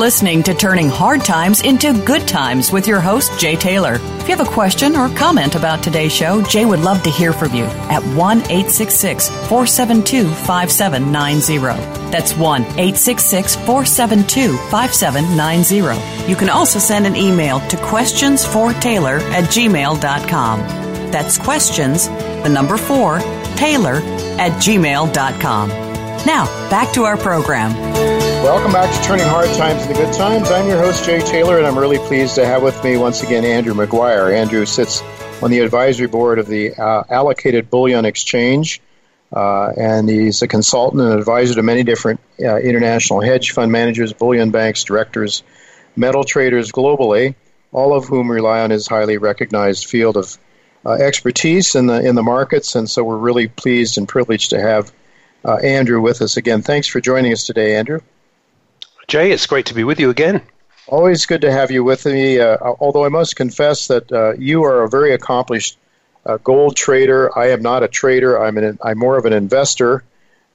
listening to Turning Hard Times into Good Times with your host, Jay Taylor. If you have a question or comment about today's show, Jay would love to hear from you at 1-866-472-5790. That's 1-866-472-5790. You can also send an email to questionsfortaylor@gmail.com. That's questions, the number 4, Taylor@gmail.com. Now, back to our program. Welcome back to Turning Hard Times into Good Times. I'm your host, Jay Taylor, and I'm really pleased to have with me once again Andrew McGuire. Andrew sits on the advisory board of the Allocated Bullion Exchange, and he's a consultant and advisor to many different international hedge fund managers, bullion banks, directors, metal traders globally, all of whom rely on his highly recognized field of expertise in the markets. And so we're really pleased and privileged to have Andrew with us again. Thanks for joining us today, Andrew. Jay, it's great to be with you again. Always good to have you with me, although I must confess that you are a very accomplished gold trader. I am not a trader. I'm more of an investor.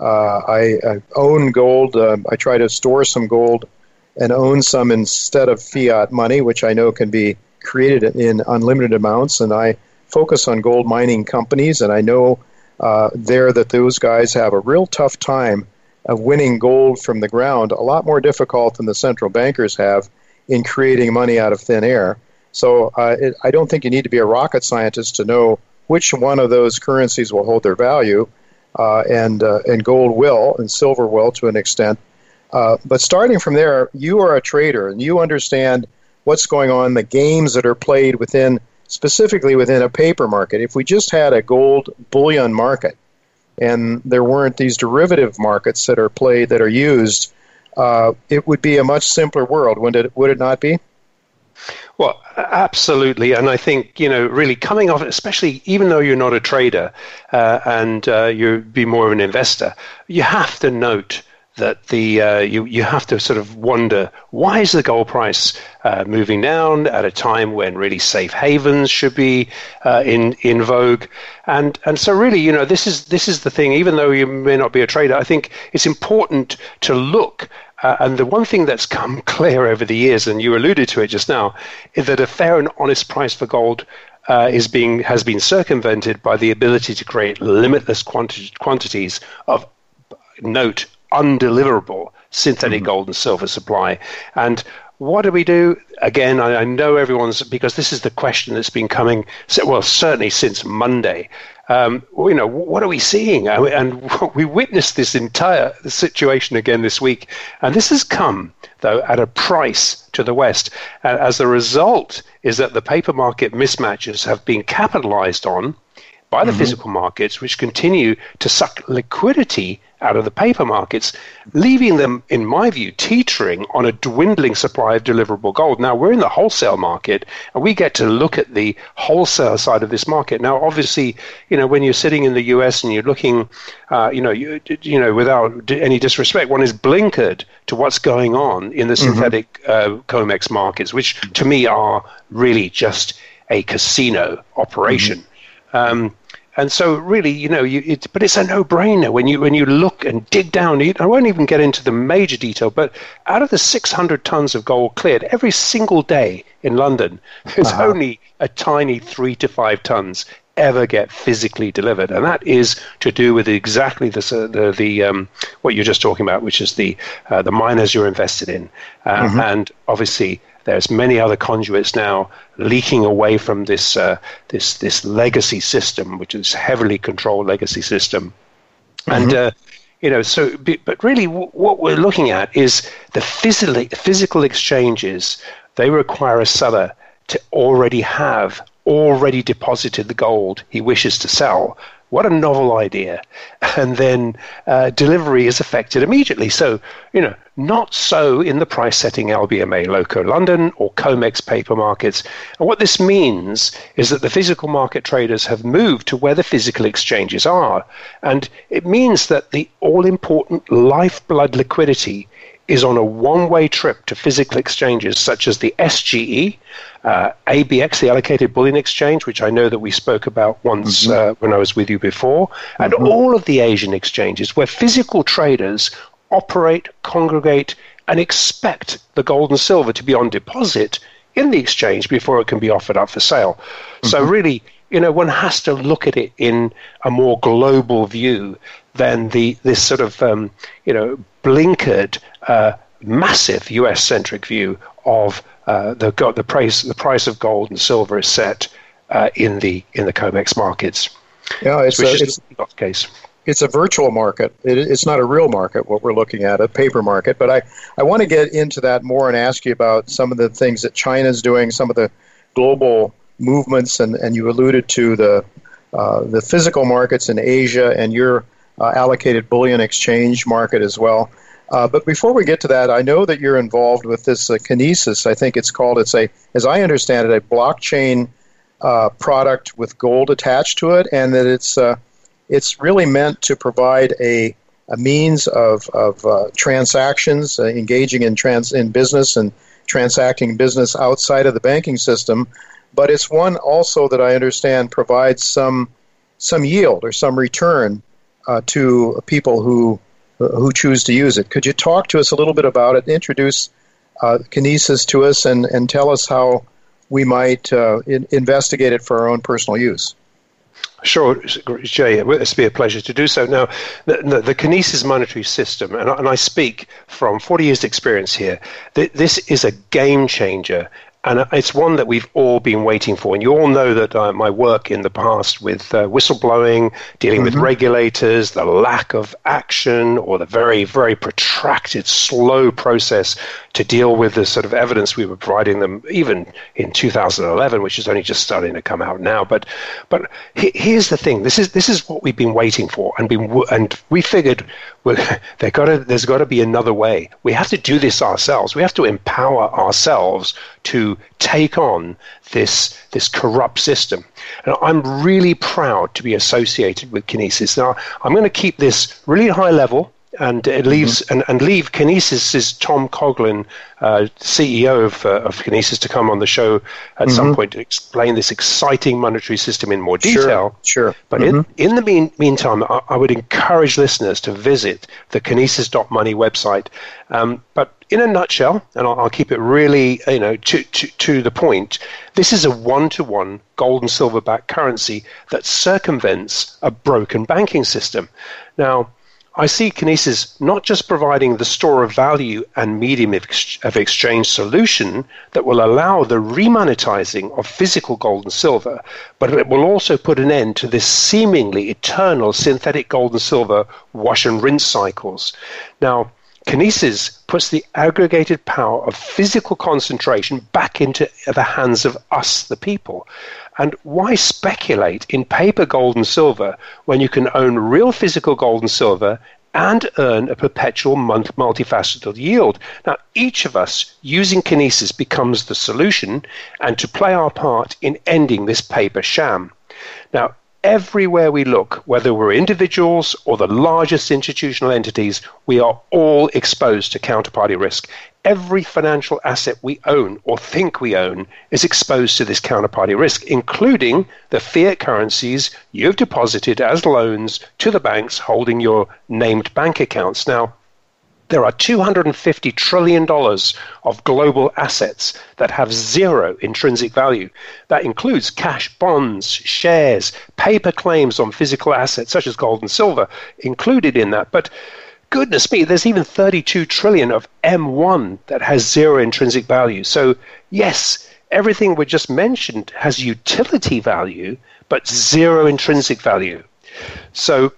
I own gold. I try to store some gold and own some instead of fiat money, which I know can be created in unlimited amounts. And I focus on gold mining companies, and I know that those guys have a real tough time of winning gold from the ground, a lot more difficult than the central bankers have in creating money out of thin air. So I don't think you need to be a rocket scientist to know which one of those currencies will hold their value, and gold will, and silver will to an extent. But starting from there, you are a trader, and you understand what's going on, the games that are played specifically within a paper market. If we just had a gold bullion market, and there weren't these derivative markets that are played, that are used, it would be a much simpler world, would it not be? Well, absolutely. And I think, really coming off, especially even though you're not a trader and you'd be more of an investor, you have to note that you have to sort of wonder, why is the gold price moving down at a time when really safe havens should be in vogue? And so really, this is the thing. Even though you may not be a trader, I think it's important to look. And the one thing that's come clear over the years, and you alluded to it just now, is that a fair and honest price for gold has been circumvented by the ability to create limitless quantities of, note, undeliverable synthetic gold and silver supply. And what do we do? Again, I know because this is the question that's been coming, well, certainly since Monday. What are we seeing? And we witnessed this entire situation again this week. And this has come, though, at a price to the West. As the result is that the paper market mismatches have been capitalized on by the physical markets, which continue to suck liquidity out of the paper markets, leaving them, in my view, teetering on a dwindling supply of deliverable gold. Now, we're in the wholesale market, and we get to look at the wholesale side of this market. Now, obviously, when you're sitting in the U.S. and you're looking, without any disrespect, one is blinkered to what's going on in the synthetic COMEX markets, which to me are really just a casino operation. And so really, but it's a no-brainer when you look and dig down. I won't even get into the major detail, but out of the 600 tons of gold cleared every single day in London, there's only a tiny 3 to 5 tons ever get physically delivered, and that is to do with exactly the what you're just talking about, which is the miners you're invested in, and obviously. There's many other conduits now leaking away from this legacy system, which is heavily controlled legacy system. And, but really what we're looking at is the physical exchanges. They require a seller to already deposited the gold he wishes to sell. What a novel idea. And then delivery is effected immediately. So, not so in the price-setting LBMA Loco London or COMEX paper markets. And what this means is that the physical market traders have moved to where the physical exchanges are. And it means that the all-important lifeblood liquidity is on a one-way trip to physical exchanges such as the SGE, ABX, the Allocated Bullion Exchange, which I know that we spoke about once when I was with you before, and all of the Asian exchanges where physical traders operate, congregate, and expect the gold and silver to be on deposit in the exchange before it can be offered up for sale. Mm-hmm. So really, one has to look at it in a more global view than this sort of, blinkered, massive U.S.-centric view of the price of gold and silver is set in the COMEX markets. Yeah, it's not the case. It's a virtual market. It's not a real market, what we're looking at, a paper market. But I want to get into that more and ask you about some of the things that China's doing, some of the global movements, and you alluded to the physical markets in Asia and your allocated bullion exchange market as well. But before we get to that, I know that you're involved with this Kinesis, I think it's called. It's as I understand it, a blockchain product with gold attached to it, and that it's really meant to provide a means of transactions, engaging in business and transacting business outside of the banking system. But it's one also that I understand provides some yield or some return to people who choose to use it. Could you talk to us a little bit about it, introduce Kinesis to us, and tell us how we might investigate it for our own personal use? Sure, Jay. It's be a pleasure to do so. Now, the Kinesis monetary system, and I speak from 40 years' experience here, this is a game changer. And it's one that we've all been waiting for. And you all know that my work in the past with whistleblowing, dealing with regulators, the lack of action, or the very, very protracted, slow process to deal with the sort of evidence we were providing them, even in 2011, which is only just starting to come out now. But here's the thing: this is what we've been waiting for, and we figured there's got to be another way. We have to do this ourselves. We have to empower ourselves to take on this corrupt system. And I'm really proud to be associated with Kinesis. Now, I'm going to keep this really high level and leave Kinesis' Tom Coughlin, CEO of Kinesis, to come on the show at some point to explain this exciting monetary system in more detail. Sure. But in the meantime, I would encourage listeners to visit the Kinesis.money website. But in a nutshell, and I'll keep it really to the point, this is a one-to-one gold and silver-backed currency that circumvents a broken banking system. Now, I see Kinesis not just providing the store of value and medium of exchange solution that will allow the remonetizing of physical gold and silver, but it will also put an end to this seemingly eternal synthetic gold and silver wash and rinse cycles. Now, Kinesis puts the aggregated power of physical concentration back into the hands of us, the people. And why speculate in paper gold and silver when you can own real physical gold and silver and earn a perpetual multifaceted yield? Now, each of us using Kinesis becomes the solution, and to play our part in ending this paper sham. Now, everywhere we look, whether we're individuals or the largest institutional entities, we are all exposed to counterparty risk. Every financial asset we own or think we own is exposed to this counterparty risk, including the fiat currencies you've deposited as loans to the banks holding your named bank accounts. Now, there are $250 trillion of global assets that have zero intrinsic value. That includes cash, bonds, shares, paper claims on physical assets such as gold and silver included in that. But goodness me, there's even 32 trillion of M1 that has zero intrinsic value. So yes, everything we just mentioned has utility value, but zero intrinsic value. So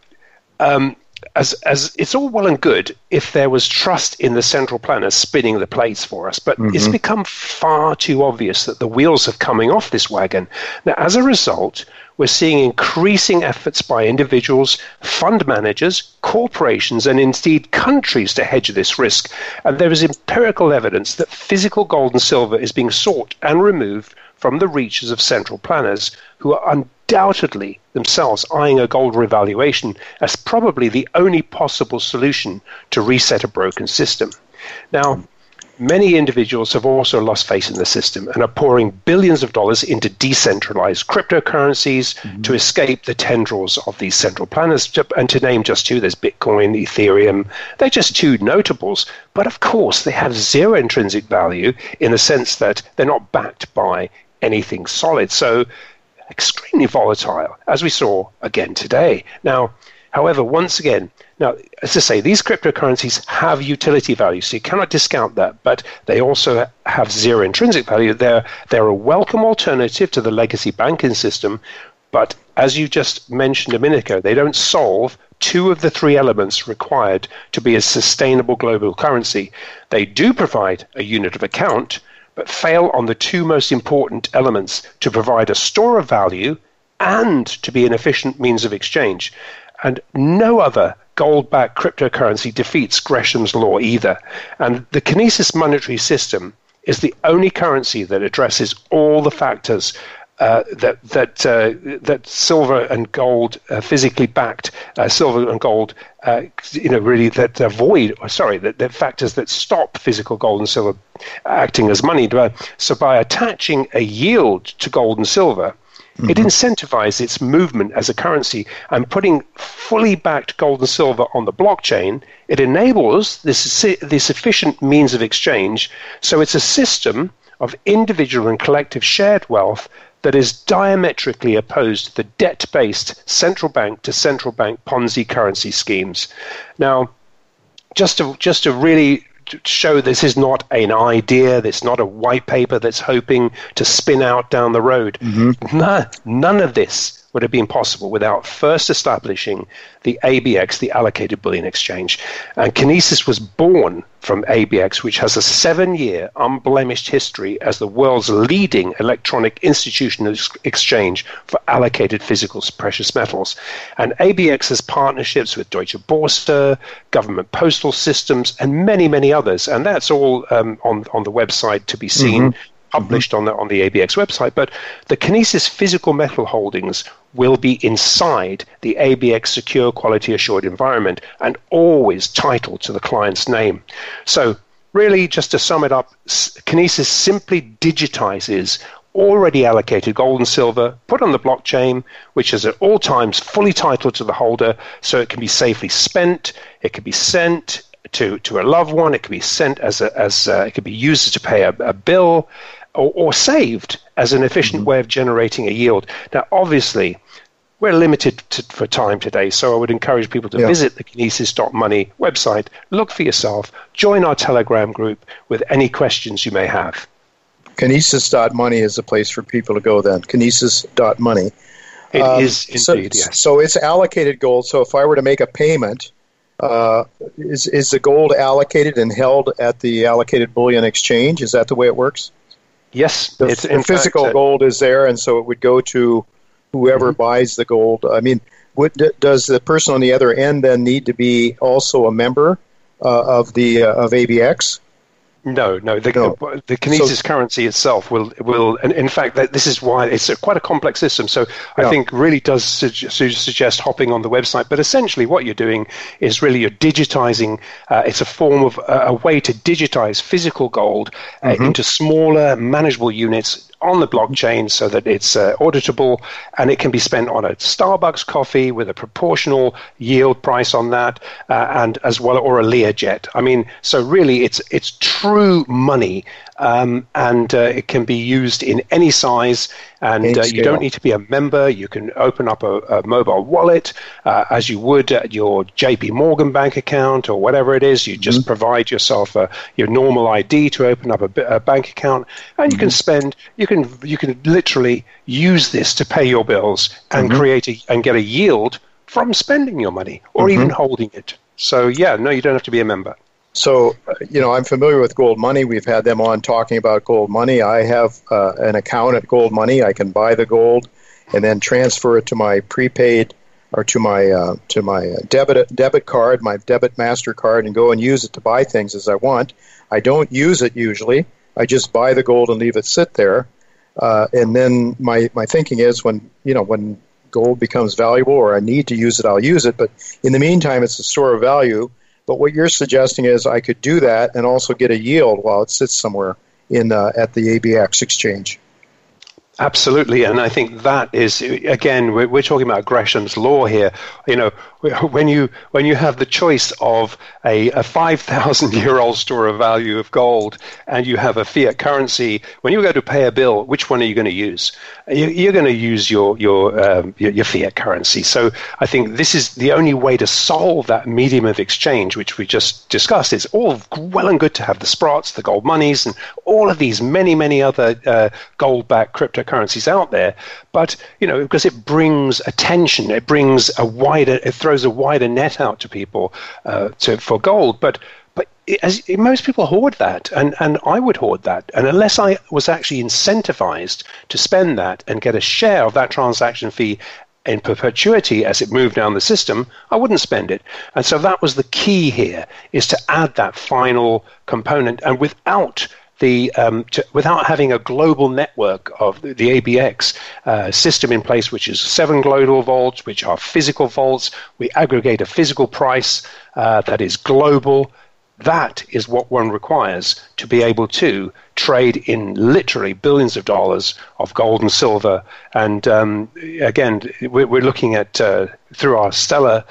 as it's all well and good if there was trust in the central planners spinning the plates for us, but it's become far too obvious that the wheels are coming off this wagon. Now, as a result, we're seeing increasing efforts by individuals, fund managers, corporations, and indeed countries to hedge this risk. And there is empirical evidence that physical gold and silver is being sought and removed from the reaches of central planners who are undoubtedly themselves eyeing a gold revaluation as probably the only possible solution to reset a broken system. Now, Many individuals have also lost faith in the system and are pouring billions of dollars into decentralized cryptocurrencies to escape the tendrils of these central planners. And to name just two, there's Bitcoin, Ethereum. They're just two notables. But of course, they have zero intrinsic value in the sense that they're not backed by anything solid. So extremely volatile, as we saw again today. Now, however, once again, now, as I say, these cryptocurrencies have utility value, so you cannot discount that, but they also have zero intrinsic value. They're a welcome alternative to the legacy banking system, but as you just mentioned a minute ago, they don't solve two of the three elements required to be a sustainable global currency. They do provide a unit of account, but fail on the two most important elements: to provide a store of value and to be an efficient means of exchange. And no other gold-backed cryptocurrency defeats Gresham's law either. And the Kinesis monetary system is the only currency that addresses all the factors that silver and gold, physically backed silver and gold, the factors that stop physical gold and silver acting as money. So by attaching a yield to gold and silver, it incentivizes its movement as a currency, and putting fully backed gold and silver on the blockchain, it enables this efficient means of exchange. So it's a system of individual and collective shared wealth that is diametrically opposed to the debt-based central bank to central bank Ponzi currency schemes. Now, just to really show this is not an idea, it's not a white paper that's hoping to spin out down the road. None of this would have been possible without first establishing the ABX, the Allocated Bullion Exchange. And Kinesis was born from ABX, which has a 7-year unblemished history as the world's leading electronic institutional exchange for allocated physical precious metals. And ABX has partnerships with Deutsche Börse, government postal systems, and many, many others. And that's all on the website to be seen. Published on the ABX website, but the Kinesis physical metal holdings will be inside the ABX secure quality assured environment and always titled to the client's name. So really, just to sum it up, Kinesis simply digitizes already allocated gold and silver, put on the blockchain, which is at all times fully titled to the holder, so it can be safely spent, it can be sent to a loved one, it can be sent as it can be used to pay a bill, or saved as an efficient way of generating a yield. Now, obviously, we're limited for time today, so I would encourage people to visit the Kinesis.money website, look for yourself, join our Telegram group with any questions you may have. Kinesis.money is the place for people to go then, Kinesis.money. It is indeed, yes. So it's allocated gold, so if I were to make a payment, is the gold allocated and held at the Allocated Bullion Exchange? Is that the way it works? Yes. The physical gold is there, and so it would go to whoever buys the gold. I mean, does the person on the other end then need to be also a member of ABX? No. The Kinesis currency itself will, and in fact, this is why it's quite a complex system. So I think really does suggest hopping on the website. But essentially, what you're doing is really you're digitizing. It's a form of a way to digitize physical gold into smaller, manageable units on the blockchain, so that it's auditable, and it can be spent on a Starbucks coffee with a proportional yield price on that, and as well, or a Learjet. I mean, so really, it's true money, and it can be used in any size, and you don't need to be a member. You can open up a mobile wallet as you would at your JP Morgan bank account or whatever it is. You just provide yourself your normal ID to open up a bank account, and you can spend. You can literally use this to pay your bills and and get a yield from spending your money or even holding it. So you don't have to be a member. So, I'm familiar with Gold Money. We've had them on talking about Gold Money. I have an account at Gold Money. I can buy the gold and then transfer it to my prepaid or to my debit card, my debit MasterCard, and go and use it to buy things as I want. I don't use it usually. I just buy the gold and leave it sit there. And then my thinking is when gold becomes valuable or I need to use it, I'll use it. But in the meantime, it's a store of value. But what you're suggesting is I could do that and also get a yield while it sits somewhere at the ABX exchange. Absolutely, and I think that is, again, we're talking about Gresham's law here. You know, when you have the choice of a 5,000-year-old store of value of gold and you have a fiat currency, when you go to pay a bill, which one are you going to use? You're going to use your fiat currency. So I think this is the only way to solve that medium of exchange, which we just discussed. It's all well and good to have the Sprots, the gold monies, and all of these many other gold-backed cryptocurrencies out there, but because it brings attention, it throws a wider net out to people for gold. But most people hoard that, and I would hoard that, and unless I was actually incentivized to spend that and get a share of that transaction fee in perpetuity as it moved down the system, I wouldn't spend it. And so that was the key here, is to add that final component, and without having a global network of the ABX system in place, which is 7 global vaults, which are physical vaults, we aggregate a physical price that is global. That is what one requires to be able to trade in literally billions of dollars of gold and silver. And again, we're looking at, through our the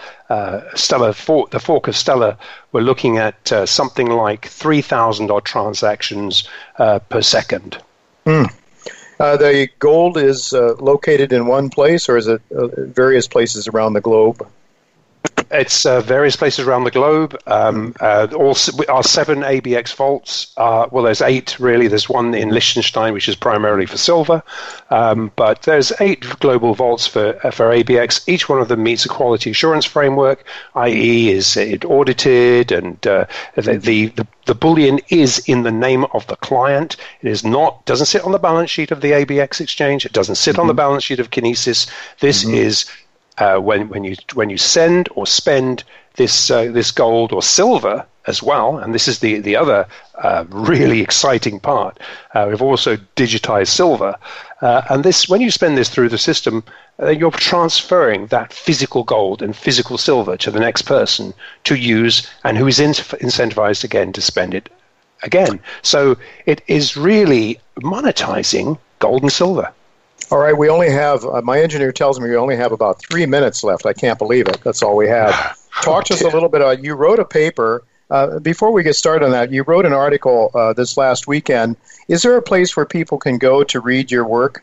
fork of Stellar, we're looking at something like 3,000 odd transactions per second. The gold is located in one place, or is it various places around the globe? It's various places around the globe. Our 7 ABX vaults, there's 8 really. There's one in Liechtenstein, which is primarily for silver. But there's 8 global vaults for ABX. Each one of them meets a quality assurance framework, i.e. is it audited, and the bullion is in the name of the client. It doesn't sit on the balance sheet of the ABX exchange. It doesn't sit on the balance sheet of Kinesis. This is when you send or spend this gold or silver as well, and this is the other really exciting part. We've also digitized silver, and when you spend this through the system, you're transferring that physical gold and physical silver to the next person to use, and who is incentivized again to spend it again. So it is really monetizing gold and silver. All right, we only have, my engineer tells me we only have about 3 minutes left. I can't believe it. That's all we have. Talk to us a little bit about, you wrote a paper. Before we get started on that, you wrote an article this last weekend. Is there a place where people can go to read your work?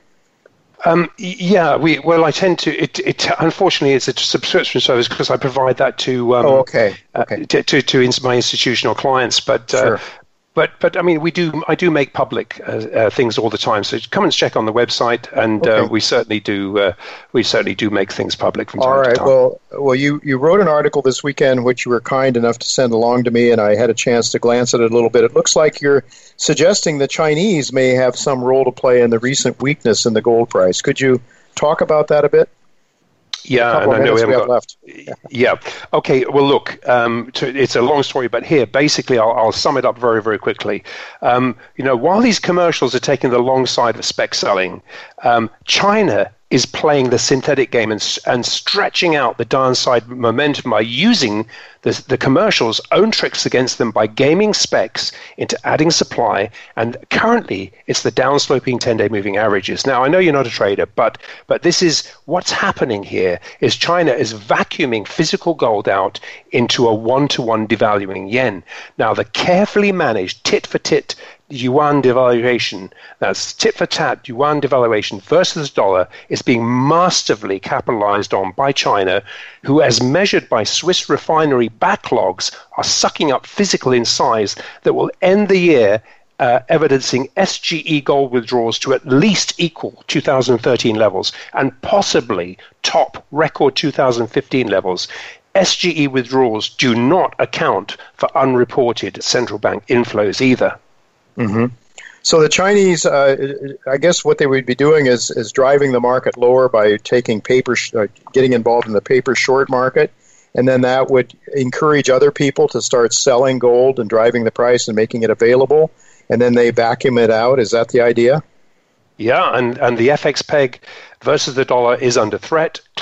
Yeah, I tend to. Unfortunately, it's a subscription service because I provide that to to my institutional clients. But sure. But I mean, I do make public things all the time. So come and check on the website, and we certainly do make things public from time to time. All right. Well, you wrote an article this weekend, which you were kind enough to send along to me, and I had a chance to glance at it a little bit. It looks like you're suggesting the Chinese may have some role to play in the recent weakness in the gold price. Could you talk about that a bit? Yeah, and I know we have left. Yeah. Okay. Well, look, it's a long story, but here, basically, I'll sum it up very, very quickly. While these commercials are taking the long side of spec selling, China is playing the synthetic game and stretching out the downside momentum by using the commercials' own tricks against them by gaming specs into adding supply. And currently, it's the downsloping 10-day moving averages. Now, I know you're not a trader, but this is what's happening here is China is vacuuming physical gold out into a one-to-one devaluing yen. Now, the carefully managed tit-for-tit yuan devaluation, that's tit-for-tat yuan devaluation versus dollar, is being masterfully capitalized on by China, who, as measured by Swiss refinery backlogs, are sucking up physical in size that will end the year evidencing SGE gold withdrawals to at least equal 2013 levels and possibly top record 2015 levels. SGE withdrawals do not account for unreported central bank inflows either. Mm-hmm. So the Chinese, I guess what they would be doing is driving the market lower by taking getting involved in the paper short market, and then that would encourage other people to start selling gold and driving the price and making it available, and then they vacuum it out. Is that the idea? Yeah, and the FX peg versus the dollar is under threat.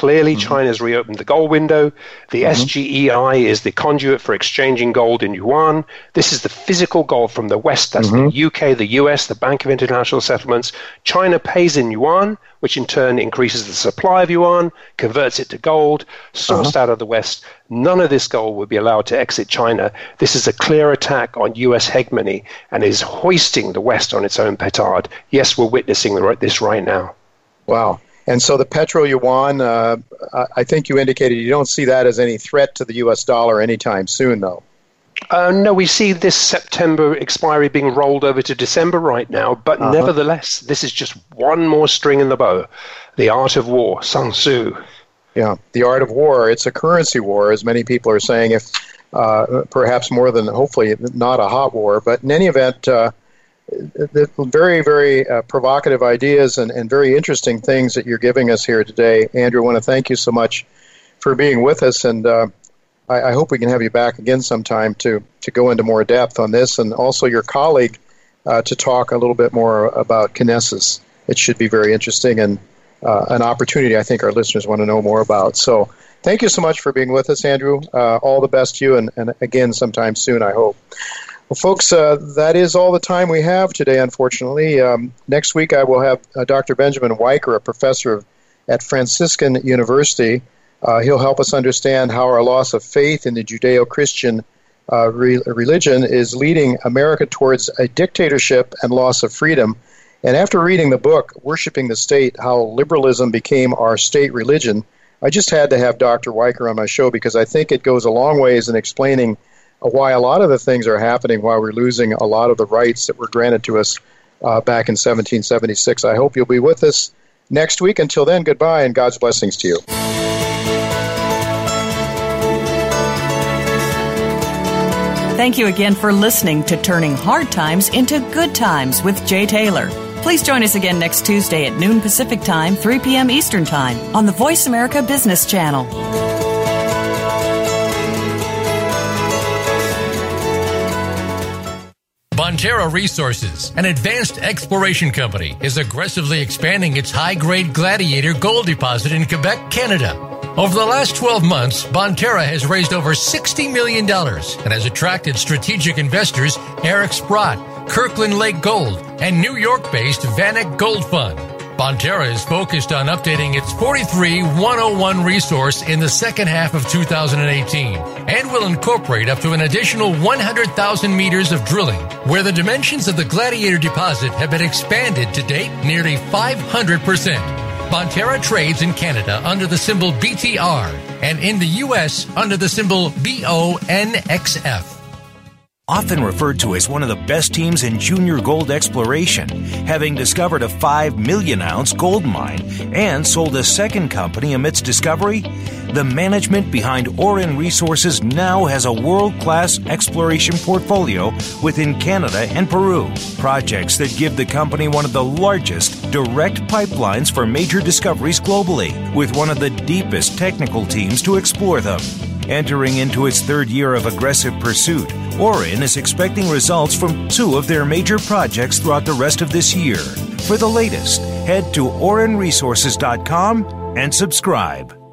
Clearly, China's reopened the gold window. The SGEI is the conduit for exchanging gold in yuan. This is the physical gold from the West. That's the UK, the US, the Bank of International Settlements. China pays in yuan, which in turn increases the supply of yuan, converts it to gold, sourced out of the West. None of this gold would be allowed to exit China. This is a clear attack on US hegemony and is hoisting the West on its own petard. Yes, we're witnessing this right now. Wow. And so the petro-yuan, I think you indicated you don't see that as any threat to the U.S. dollar anytime soon, though. No, we see this September expiry being rolled over to December right now, but nevertheless, this is just one more string in the bow. The art of war, Sun Tzu. Yeah, the art of war. It's a currency war, as many people are saying, if perhaps more than, hopefully, not a hot war. But in any event, the very, very provocative ideas and very interesting things that you're giving us here today. Andrew, I want to thank you so much for being with us, and I hope we can have you back again sometime to go into more depth on this, and also your colleague to talk a little bit more about Kinesis. It should be very interesting and an opportunity I think our listeners want to know more about. So thank you so much for being with us, Andrew. All the best to you, and again sometime soon, I hope. Well, folks, that is all the time we have today, unfortunately. Next week I will have Dr. Benjamin Weicker, a professor at Franciscan University. He'll help us understand how our loss of faith in the Judeo-Christian religion is leading America towards a dictatorship and loss of freedom. And after reading the book, Worshipping the State, How Liberalism Became Our State Religion, I just had to have Dr. Weicker on my show because I think it goes a long ways in explaining why a lot of the things are happening, why we're losing a lot of the rights that were granted to us back in 1776. I hope you'll be with us next week. Until then, goodbye and God's blessings to you. Thank you again for listening to Turning Hard Times into Good Times with Jay Taylor. Please join us again next Tuesday at noon Pacific Time, 3 p.m. Eastern Time on the Voice America Business Channel. Bonterra Resources, an advanced exploration company, is aggressively expanding its high-grade Gladiator gold deposit in Quebec, Canada. Over the last 12 months, Bonterra has raised over $60 million and has attracted strategic investors Eric Sprott, Kirkland Lake Gold, and New York-based Vanek Gold Fund. Bonterra is focused on updating its 43-101 resource in the second half of 2018 and will incorporate up to an additional 100,000 meters of drilling, where the dimensions of the Gladiator deposit have been expanded to date nearly 500%. Bonterra trades in Canada under the symbol BTR and in the U.S. under the symbol BONXF. Often referred to as one of the best teams in junior gold exploration, having discovered a 5 million-ounce gold mine and sold a second company amidst discovery, the management behind Auryn Resources now has a world-class exploration portfolio within Canada and Peru, projects that give the company one of the largest direct pipelines for major discoveries globally, with one of the deepest technical teams to explore them. Entering into its third year of aggressive pursuit, Auryn is expecting results from 2 of their major projects throughout the rest of this year. For the latest, head to aurynresources.com and subscribe.